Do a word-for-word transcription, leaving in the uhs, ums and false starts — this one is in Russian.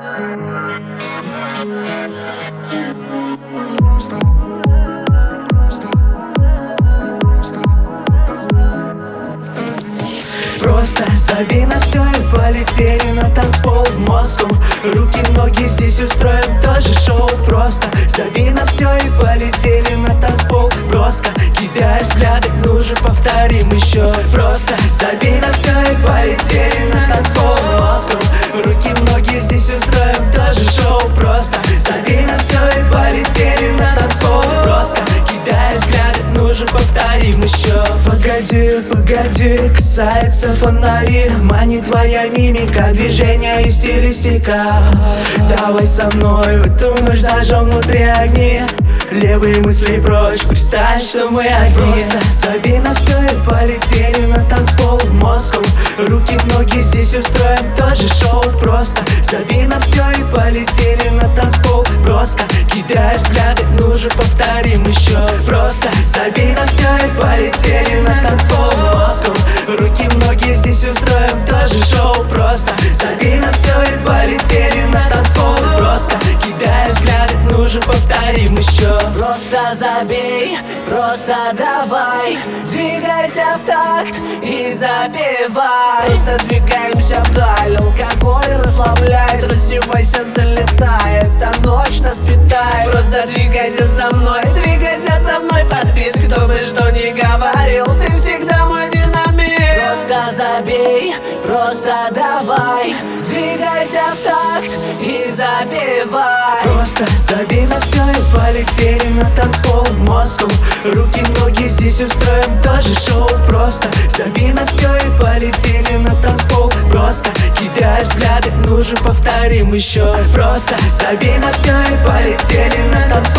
Просто забей на все и полетели на танцпол в Москву. Руки, ноги здесь устроим тоже шоу. Просто забей на все и полетели на танцпол. Броско, кидаешь взгляды, ну же повторим еще. Просто забей на все и полетели на танцпол в Москву. Руки, ноги здесь устроим тоже шоу. Просто забей на все и полетели на танцпол. Броско, кидаешь взгляды, ну же повторим еще. Погоди, погоди, касается фонари, манит твоя мимика, движения и стилистика. Давай со мной в эту ночь зажжем внутри огни. Левые мысли прочь, представь, что мы одни. Просто забей на все и полетели на танцпол в Москву. Руки, ноги здесь устроим тоже шоу. Просто забей на все и полетели на танцпол. Броско, кидаешь взгляды, ну же повторим еще. Просто забей на все и полетели на танцпол в Москву. Руки, ноги здесь устроим тоже шоу. Просто забей на все и полетели на танцпол. Броско, кидаешь взгляды, ну же повторим еще. Просто забей, просто давай, двигайся в такт и запевай. Просто двигаемся вдаль, алкоголь расслабляет. Раздевайся, залетай, эта ночь нас питает. Просто двигайся со мной, двигайся со мной под бит. Кто бы что ни говорил, ты всегда мой динамит. Просто забей, просто давай, двигайся в такт и запевай. Просто забей на все и полетели на танцпол в Москву. Руки, ноги здесь устроим тоже шоу. Просто забей на все и полетели на танцпол. Броско, кидаешь взгляды, ну же повторим еще. Просто забей на все и полетели на танцпол.